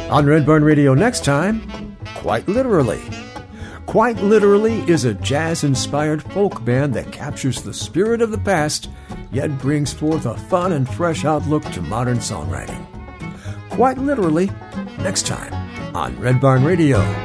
On Red Barn Radio next time, Quite Literally. Quite Literally is a jazz-inspired folk band that captures the spirit of the past, yet brings forth a fun and fresh outlook to modern songwriting. Quite Literally, next time on Red Barn Radio.